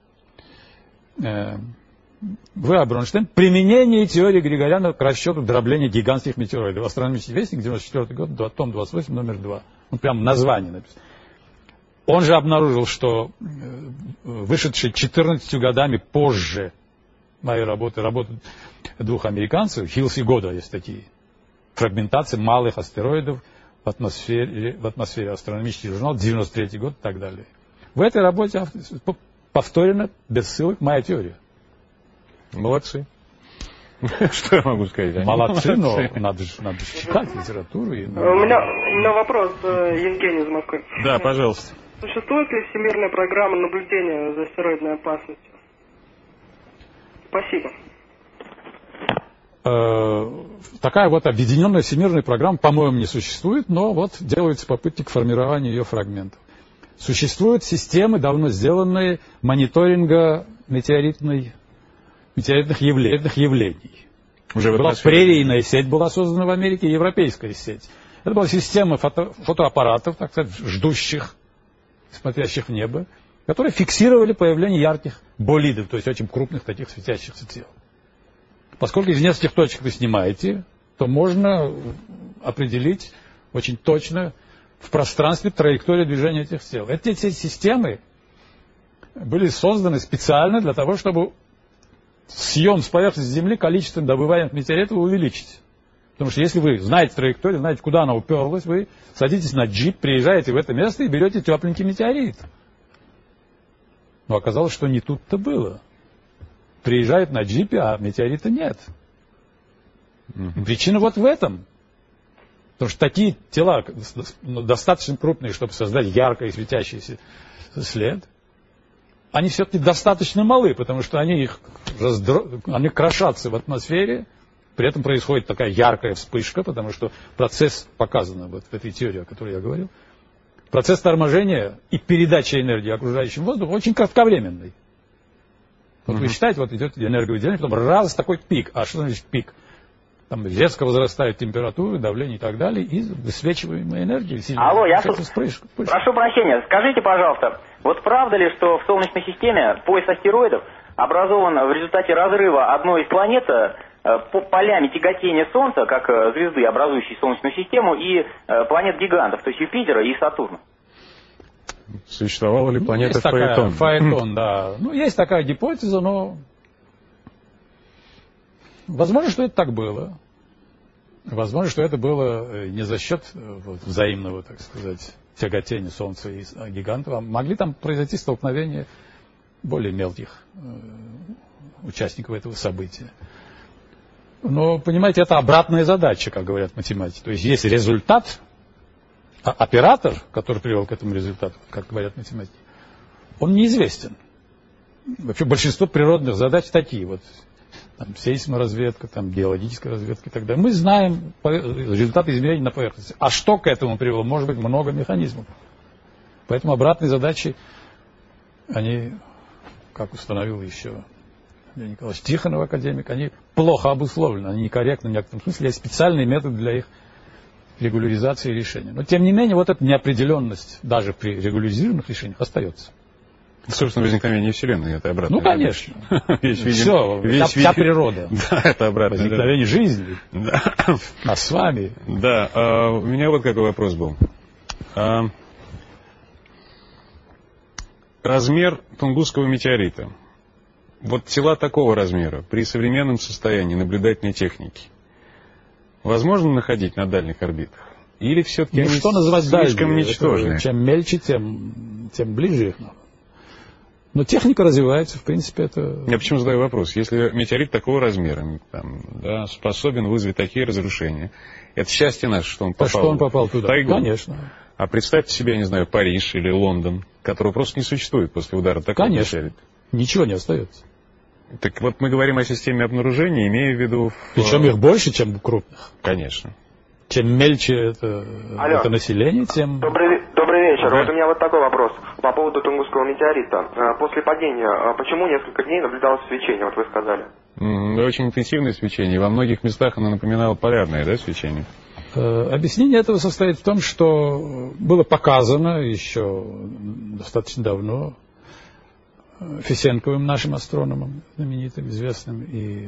э, В. А. Бронштейн. Применение теории Григоряна к расчету дробления гигантских метеороидов. Астрономический вестник, девяносто четвёртый год, том двадцать восемь, номер два. Он прям название написано. Он же обнаружил, что вышедшие четырнадцатью годами позже моей работы, работы двух американцев, Хиллс и Года есть такие, фрагментации малых астероидов в атмосфере, в атмосфере астрономический журнал, девяносто третий год и так далее. В этой работе повторена без ссылок моя теория. Молодцы. Что я могу сказать? Молодцы, но надо же, надо же читать литературу. И... У меня, у меня вопрос, Евгений из Москвы. Да, пожалуйста. Существует ли всемирная программа наблюдения за астероидной опасностью? Спасибо. Такая вот объединенная всемирная программа, по-моему, не существует, но вот делаются попытки к формированию ее фрагментов. Существуют системы, давно сделанные, мониторинга метеоритной, метеоритных явлений. явлений. Уже была прерийная сеть, была создана в Америке, европейская сеть. Это была система фото, фотоаппаратов, так сказать, ждущих, смотрящих в небо, которые фиксировали появление ярких болидов, то есть очень крупных таких светящихся тел. Поскольку из нескольких точек вы снимаете, то можно определить очень точно в пространстве траекторию движения этих тел. Эти, эти системы были созданы специально для того, чтобы съем с поверхности Земли количеством добываемых метеоритов увеличить. Потому что если вы знаете траекторию, знаете, куда она уперлась, вы садитесь на джип, приезжаете в это место и берете тепленький метеорит. Но оказалось, что не тут-то было. Приезжают на джипе, а метеорита нет. Mm-hmm. Причина вот в этом. Потому что такие тела достаточно крупные, чтобы создать яркий светящийся след, они все-таки достаточно малы, потому что они, их раздро... они крошатся в атмосфере, при этом происходит такая яркая вспышка, потому что процесс, показан вот в этой теории, о которой я говорил, процесс торможения и передачи энергии окружающему воздуху очень кратковременный. Вот uh-huh. вы считаете, вот идет энерговыделение, потом раз такой пик. А что значит пик? там резко возрастает температура, давление и так далее, и высвечиваемая энергия сильно. Алло, я тут... Прошу прощения, скажите, пожалуйста, вот правда ли, что в Солнечной системе пояс астероидов образован в результате разрыва одной из планет по полями тяготения Солнца, как звезды, образующие Солнечную систему, и планет-гигантов, то есть Юпитера и Сатурна? Существовала ли планета ну, Фаэтон? Фаэтон, да. Ну, есть такая гипотеза, но возможно, что это так было. Возможно, что это было не за счет вот, взаимного, так сказать, тяготения Солнца и гигантов, а могли там произойти столкновения более мелких э, участников этого события. Но, понимаете, это обратная задача, как говорят математики. То есть есть результат, а оператор, который привел к этому результату, как говорят математики, он неизвестен. Вообще большинство природных задач такие вот. Там сейсморазведка, там геологическая разведка и так далее. Мы знаем результаты измерений на поверхности. А что к этому привело? Может быть, много механизмов. Поэтому обратные задачи, они, как установил еще Леонид Николаевич Тихонов, академик, они плохо обусловлены, они некорректны в некотором смысле. Есть специальные методы для их регуляризации и решения. Но, тем не менее, вот эта неопределенность даже при регуляризированных решениях остается. Собственно, возникновение Вселенной, это обратно. Ну, конечно. Весь, все, весь, вся, вся природа. Да, это обратно. Возникновение да. жизни. Да. А с вами. Да, а, у меня вот какой вопрос был. А, размер Тунгусского метеорита. Вот тела такого размера при современном состоянии наблюдательной техники возможно находить на дальних орбитах? Или все-таки ну, они что называть слишком дальние? ничтожные? Это, чем мельче, тем, тем ближе их надо. Но техника развивается, в принципе, это... Я почему задаю вопрос? Если метеорит такого размера там, да, способен вызвать такие разрушения, это счастье наше, что он попал, что он попал туда. в тайгу. Конечно. А представьте себе, я не знаю, Париж или Лондон, которого просто не существует после удара такого Конечно. метеорита. Ничего не остается. Так вот мы говорим о системе обнаружения, имея в виду... Причем их больше, чем крупных. Конечно. Чем мельче это, это население, тем... Добрый, добрый вечер. Да. Вот у меня вот такой вопрос по поводу Тунгусского метеорита. После падения, почему несколько дней наблюдалось свечение, вот вы сказали? Mm, очень интенсивное свечение. Во многих местах оно напоминало полярное, да, свечение? Объяснение этого состоит в том, что было показано еще достаточно давно Фисенковым, нашим астрономом, знаменитым, известным, и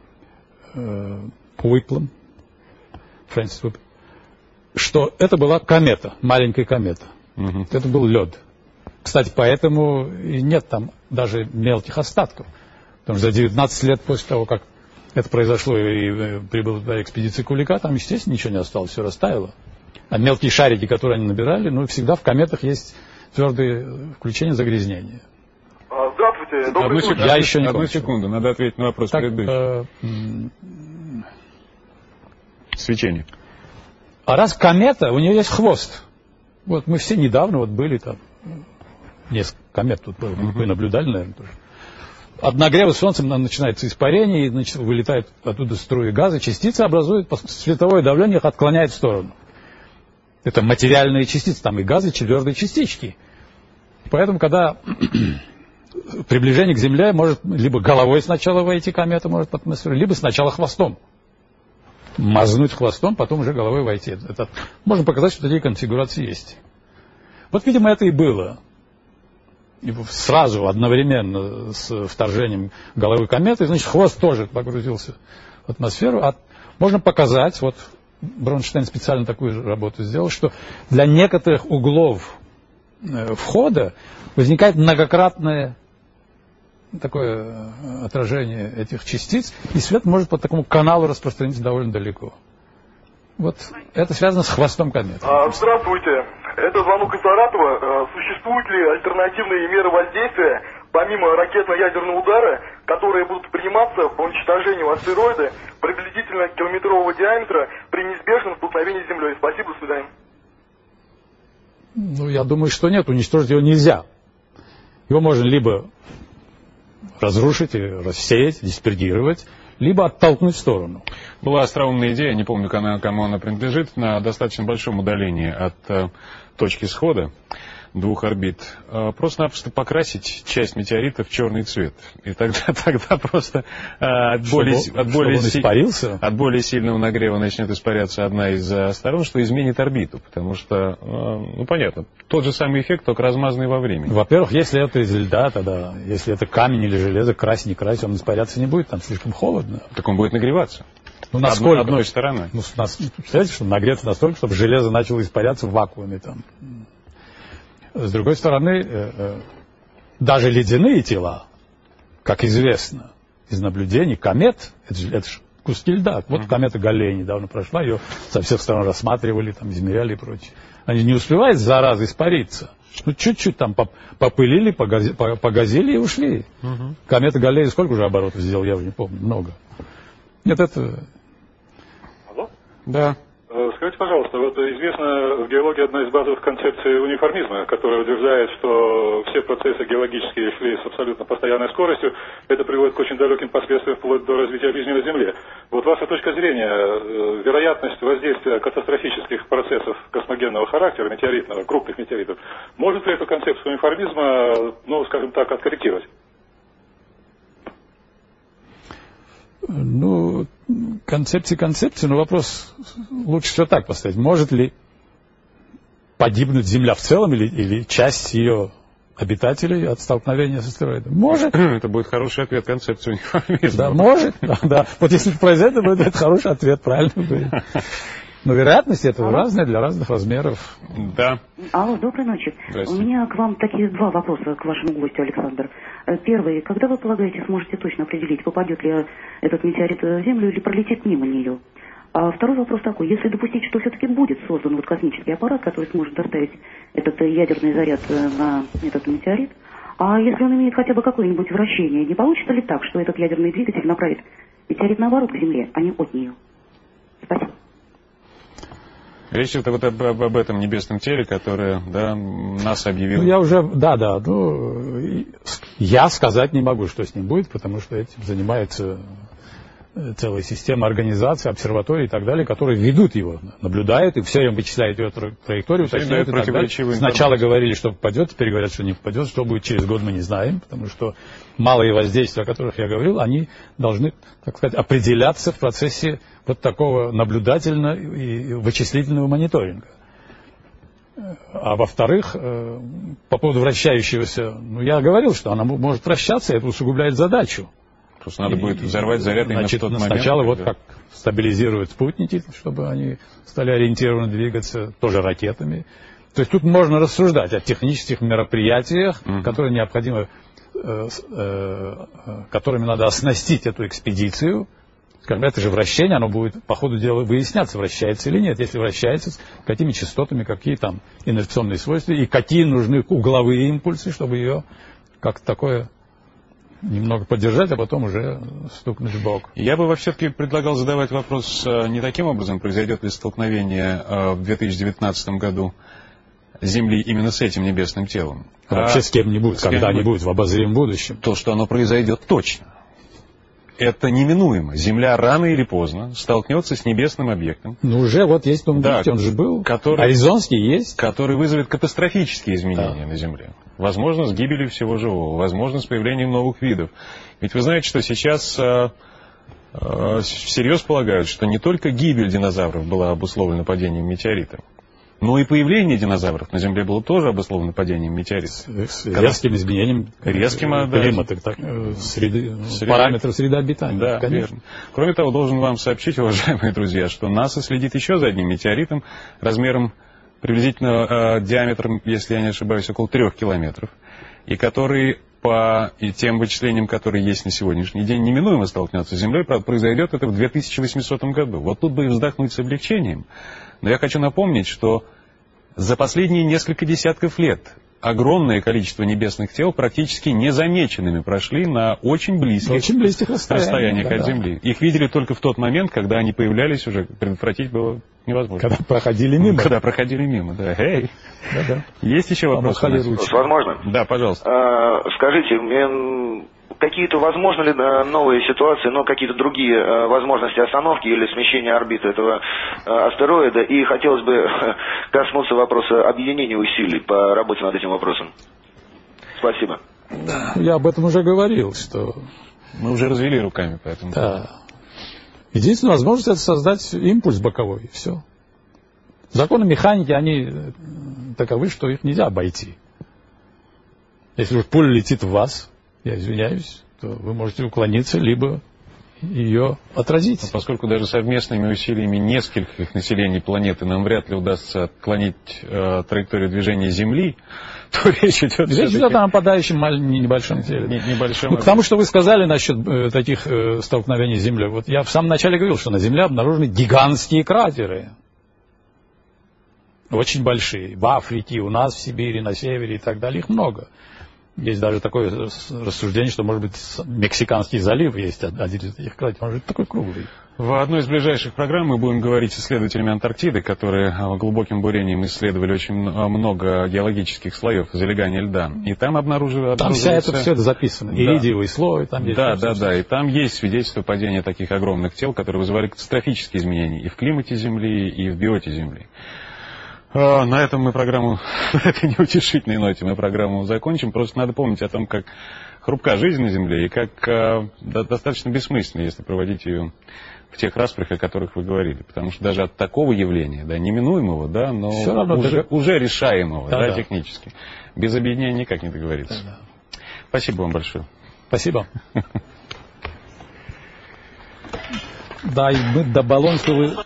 э, Уиплом, Фрэнсис Уипл, что это была комета, маленькая комета. Угу. Это был лед. Кстати, поэтому и нет там даже мелких остатков. Потому что за девятнадцать лет после того, как это произошло и прибыла туда экспедиция Кулика, там, естественно, ничего не осталось, все растаяло. А мелкие шарики, которые они набирали, ну, всегда в кометах есть твердые включения загрязнения. Здравствуйте, добрый одну, день. Я еще не Одну кончил. секунду, надо ответить на вопрос так, предыдущий. Э, Свечение. а раз комета, у нее есть хвост. Вот мы все недавно вот были там, несколько комет тут было, uh-huh. вы наблюдали, наверное, тоже. От нагрева солнцем начинается испарение, и значит, вылетают оттуда струи газа, частицы образуют, световое давление их отклоняет в сторону. Это материальные частицы, там и газы, и твердые частички. Поэтому, когда приближение к Земле может либо головой сначала войти комета, может в атмосферу, либо сначала хвостом. Мазнуть хвостом, потом уже головой войти. Это, можно показать, что такие конфигурации есть. Вот, видимо, это и было. И сразу, одновременно с вторжением головы кометы, значит, хвост тоже погрузился в атмосферу. А можно показать, вот Бронштейн специально такую работу сделал, что для некоторых углов входа возникает многократное такое отражение этих частиц, и свет может по такому каналу распространиться довольно далеко. Вот это связано с хвостом кометы. А, здравствуйте. Это звонок из Саратова. Существуют ли альтернативные меры воздействия, помимо ракетно-ядерного удара, которые будут приниматься по уничтожению астероида приблизительно километрового диаметра при неизбежном столкновении с Землей? Спасибо, до свидания. Ну, я думаю, что нет, уничтожить его нельзя. Его можно либо разрушить, рассеять, диспердировать, либо оттолкнуть в сторону. Была остроумная идея, не помню, кому она принадлежит, на достаточно большом удалении от э, точки схода двух орбит, просто-напросто покрасить часть метеорита в черный цвет. И тогда, тогда просто а, от, более, чтобы, от, более чтобы си... от более сильного нагрева начнет испаряться одна из сторон, что изменит орбиту. Потому что, ну понятно, тот же самый эффект, только размазанный во времени. Во-первых, если это из льда, тогда, если это камень или железо, крась, не крась, он испаряться не будет, там слишком холодно. Так он будет нагреваться. Ну, насколько? Одной стороны. Ну, представляете, что нагреться настолько, чтобы железо начало испаряться в вакууме там. С другой стороны, э, э, даже ледяные тела, как известно из наблюдений, комет, это же, это же куски льда. Вот mm-hmm. комета Галлея недавно прошла, ее со всех сторон рассматривали, там, измеряли и прочее. Они не успевают, зараза, испариться. Ну, чуть-чуть там попылили, погазили и ушли. Mm-hmm. Комета Галлея сколько уже оборотов сделал, я уже не помню, много. Нет, это... Алло? Да. Скажите, пожалуйста, вот известна в геологии одна из базовых концепций униформизма, которая утверждает, что все процессы геологические шли с абсолютно постоянной скоростью. Это приводит к очень далеким последствиям вплоть до развития жизни на Земле. Вот ваша точка зрения, вероятность воздействия катастрофических процессов космогенного характера, метеоритного, крупных метеоритов, может ли эту концепцию униформизма, ну, скажем так, откорректировать? Ну, концепция концепции, но вопрос лучше всего так поставить. Может ли погибнуть Земля в целом или, или часть ее обитателей от столкновения с астероидом? Может. Это будет хороший ответ концепции униформизма. Да, может. Да, да. Вот если произойдет, будет это хороший ответ, правильно говорит. Но вероятность этого Алло. разная для разных размеров. Да. Алло, доброй ночи. У меня к вам такие два вопроса, к вашему гостю, Александр. Первый. Когда вы полагаете, сможете точно определить, попадет ли этот метеорит в Землю или пролетит мимо нее? А второй вопрос такой. Если допустить, что все-таки будет создан вот космический аппарат, который сможет доставить этот ядерный заряд на этот метеорит, а если он имеет хотя бы какое-нибудь вращение, не получится ли так, что этот ядерный двигатель направит метеорит наоборот к Земле, а не от нее? Спасибо. Речь идет вот об, об, об этом небесном теле, которое, да, нас объявило. Ну, я уже, да, да, ну, я сказать не могу, что с ним будет, потому что этим занимается целая система организаций, обсерваторий и так далее, которые ведут его, наблюдают и все время вычисляют его траекторию, уточняют и так далее. Сначала говорили, что попадет, теперь говорят, что не попадет, что будет через год, мы не знаем, потому что малые воздействия, о которых я говорил, они должны, так сказать, определяться в процессе вот такого наблюдательного и вычислительного мониторинга. А во-вторых, по поводу вращающегося, ну, я говорил, что она может вращаться, и это усугубляет задачу. Просто надо будет взорвать заряд именно Значит, в тот момент. Сначала вот как стабилизируют спутники, чтобы они стали ориентированно двигаться, тоже ракетами. То есть тут можно рассуждать о технических мероприятиях, угу. которые необходимо, э, э, которыми надо оснастить эту экспедицию. Скажем, это же вращение, оно будет по ходу дела выясняться, вращается или нет. Если вращается, с какими частотами, какие там инерционные свойства, и какие нужны угловые импульсы, чтобы ее как такое... немного поддержать, а потом уже стукнуть в бок. Я бы все-таки предлагал задавать вопрос не таким образом, произойдет ли столкновение в две тысячи девятнадцатом году Земли именно с этим небесным телом. А вообще с кем-нибудь, когда-нибудь, в обозримом будущем. То, что оно произойдет точно. Это неминуемо. Земля рано или поздно столкнется с небесным объектом. Ну, уже вот есть он, да, он же был. Который, Аризонский есть. Который вызовет катастрофические изменения да. на Земле. Возможно, с гибелью всего живого. Возможно, с появлением новых видов. Ведь вы знаете, что сейчас э, э, всерьез полагают, что не только гибель динозавров была обусловлена падением метеорита, но и появление динозавров на Земле было тоже обусловлено падением метеорита. С резким изменением резким, климата, да, среды, среды, параметров среды обитания. Да, конечно. Верно. Кроме того, должен вам сообщить, уважаемые друзья, что НАСА следит еще за одним метеоритом размером приблизительно э, диаметром, если я не ошибаюсь, около трех километров, и который по и тем вычислениям, которые есть на сегодняшний день, неминуемо столкнется с Землей. Правда, произойдет это в две тысячи восьмисотом году. Вот тут бы и вздохнуть с облегчением. Но я хочу напомнить, что за последние несколько десятков лет огромное количество небесных тел практически незамеченными прошли на очень близких, очень близких расстояниях да, от да. Земли. Их видели только в тот момент, когда они появлялись, уже предотвратить было невозможно. Когда проходили мимо. Когда проходили мимо, да. Эй. Да, да. Есть еще вопрос? Возможно? Да, пожалуйста. А, скажите, мне какие-то, возможно ли новые ситуации, но какие-то другие возможности остановки или смещения орбиты этого астероида. И хотелось бы коснуться вопроса объединения усилий по работе над этим вопросом. Спасибо. Да. Я об этом уже говорил, что... Мы уже развели руками по этому поводу. Да. Единственная возможность — это создать импульс боковой, и все. Законы механики, они таковы, что их нельзя обойти. Если уж пуля летит в вас, я извиняюсь, то вы можете уклониться, либо ее отразить. Но поскольку даже совместными усилиями нескольких населений планеты нам вряд ли удастся отклонить э, траекторию движения Земли, то речь идет... Речь идет о нападающем небольшом теле. Не, небольшом... Ну, к тому, что вы сказали насчет э, таких э, столкновений с Землей. Вот я в самом начале говорил, что на Земле обнаружены гигантские кратеры. Очень большие. В Африке, у нас в Сибири, на севере и так далее. Их много. Есть даже такое рассуждение, что, может быть, Мексиканский залив есть один из этих кратеров, может быть, такой круглый. В одной из ближайших программ мы будем говорить с исследователями Антарктиды, которые глубоким бурением исследовали очень много геологических слоев залегания льда. И там обнаружили... Там вся это, все это записано. Да. Иридиевый слой, там есть... Да, да, да. И там есть свидетельство падения таких огромных тел, которые вызывали катастрофические изменения и в климате Земли, и в биоте Земли. На этом мы программу, на этой неутешительной ноте мы программу закончим. Просто надо помнить о том, как хрупка жизнь на Земле и как э, достаточно бессмысленно, если проводить ее в тех распрях, о которых вы говорили. Потому что даже от такого явления, да, неминуемого, да, но уже, даже... уже решаемого, да, да, технически, без объединения никак не договориться. Да, да. Спасибо вам большое. Спасибо. Да, и мы до Болонского...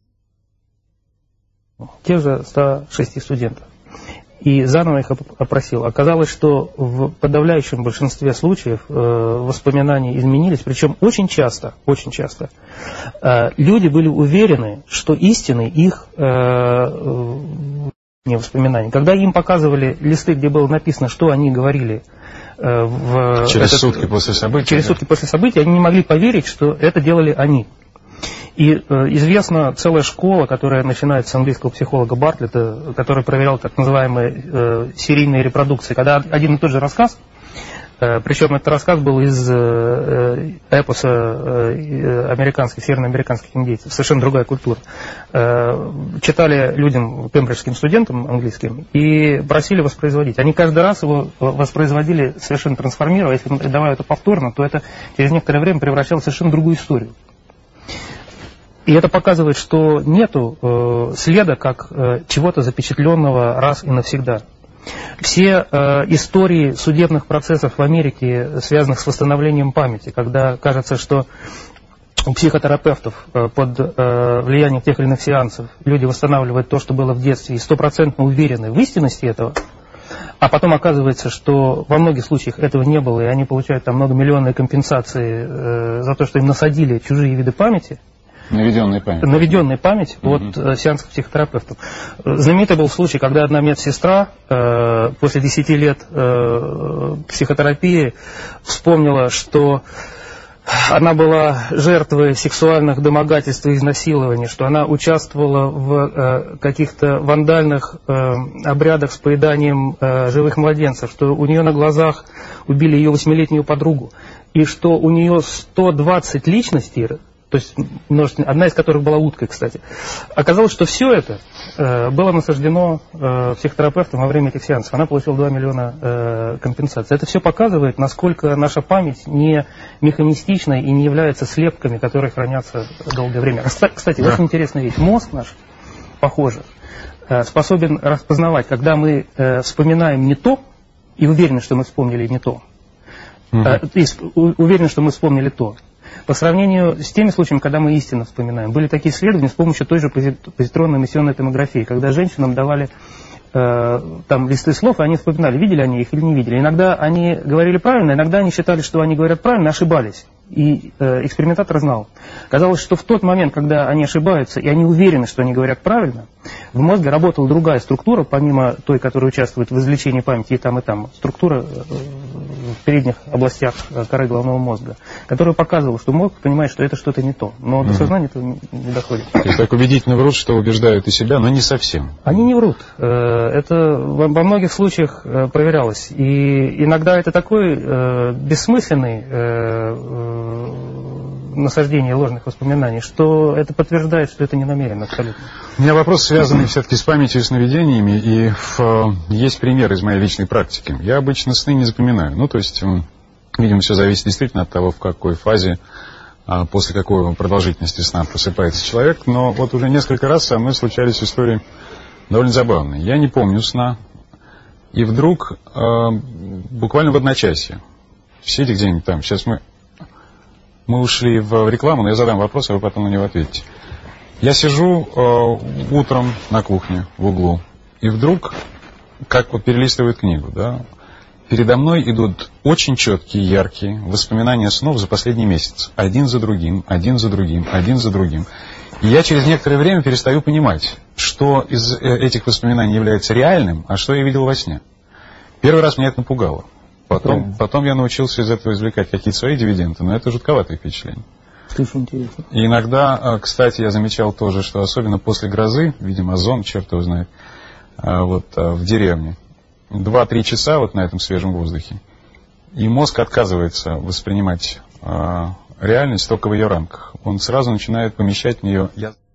Тех же ста шести студентов. И заново их опросил. Оказалось, что в подавляющем большинстве случаев э, воспоминания изменились, причем очень часто, очень часто. Э, люди были уверены, что истинны их э, э, не воспоминания. Когда им показывали листы, где было написано, что они говорили э, в... Через этот, сутки после события. Через да? сутки после события, они не могли поверить, что это делали они. И э, известна целая школа, которая начинается с английского психолога Бартлета, который проверял так называемые э, серийные репродукции. Когда один и тот же рассказ, э, причем этот рассказ был из э, эпоса э, американских, североамериканских индейцев, совершенно другая культура, э, читали людям, кембриджским студентам английским, и просили воспроизводить. Они каждый раз его воспроизводили совершенно трансформируя. Если мы давали это повторно, то это через некоторое время превращалось в совершенно другую историю. И это показывает, что нету э, следа как э, чего-то запечатленного раз и навсегда. Все э, истории судебных процессов в Америке, связанных с восстановлением памяти, когда кажется, что у психотерапевтов э, под э, влиянием тех или иных сеансов люди восстанавливают то, что было в детстве, и стопроцентно уверены в истинности этого, а потом оказывается, что во многих случаях этого не было, и они получают там многомиллионные компенсации э, за то, что им насадили чужие виды памяти. Наведенная память. Наведенная память угу. от э, сеансов психотерапевтов. Знаменитый был случай, когда одна медсестра э, после десяти лет э, психотерапии вспомнила, что она была жертвой сексуальных домогательств и изнасилований, что она участвовала в э, каких-то вандальных э, обрядах с поеданием э, живых младенцев, что у нее на глазах убили ее восьмилетнюю подругу, и что у нее сто двадцать личностей, то есть одна из которых была уткой, кстати. Оказалось, что все это э, было насаждено э, психотерапевтом во время этих сеансов. Она получила два миллиона э, компенсаций. Это все показывает, насколько наша память не механистична и не является слепками, которые хранятся долгое время. Кстати, да. Очень интересная вещь. Мозг наш, похоже, э, способен распознавать, когда мы э, вспоминаем не то и уверены, что мы вспомнили не то. Угу. Э, и уверены, что мы вспомнили то. По сравнению с теми случаями, когда мы истинно вспоминаем, были такие исследования с помощью той же позитронной эмиссионной томографии, когда женщинам давали э, там листы слов, и они вспоминали, видели они их или не видели. Иногда они говорили правильно, иногда они считали, что они говорят правильно, ошибались. И э, экспериментатор знал. Казалось, что в тот момент, когда они ошибаются, и они уверены, что они говорят правильно, в мозге работала другая структура, помимо той, которая участвует в извлечении памяти и там, и там, структура э, в передних областях э, коры головного мозга, которая показывала, что мозг понимает, что это что-то не то. Но до сознания этого не, не доходит. То есть так убедительно врут, что убеждают и себя, но не совсем. Они не врут. Э, это во, во многих случаях э, проверялось. И иногда это такой э, бессмысленный э, насаждение ложных воспоминаний, что это подтверждает, что это не намеренно абсолютно. У меня вопрос, связанный все-таки с памятью и сновидениями, и в, есть пример из моей личной практики. Я обычно сны не запоминаю. Ну, то есть, видимо, все зависит действительно от того, в какой фазе, после какой продолжительности сна просыпается человек. Но вот уже несколько раз со мной случались истории довольно забавные. Я не помню сна, и вдруг, буквально в одночасье, сидя где-нибудь там, сейчас мы... Мы ушли в рекламу, но я задам вопрос, а вы потом на него ответите. Я сижу э, утром на кухне в углу, и вдруг, как вот перелистывают книгу, да, передо мной идут очень четкие, яркие воспоминания снов за последний месяц. Один за другим, один за другим, один за другим. И я через некоторое время перестаю понимать, что из этих воспоминаний является реальным, а что я видел во сне. Первый раз меня это напугало. Потом, потом я научился из этого извлекать какие-то свои дивиденды, но это жутковатое впечатление. Слушай, интересно. И иногда, кстати, я замечал тоже, что особенно после грозы, видимо, озон, черт его знает, вот в деревне, два-три часа вот на этом свежем воздухе, и мозг отказывается воспринимать реальность только в ее рамках. Он сразу начинает помещать в нее...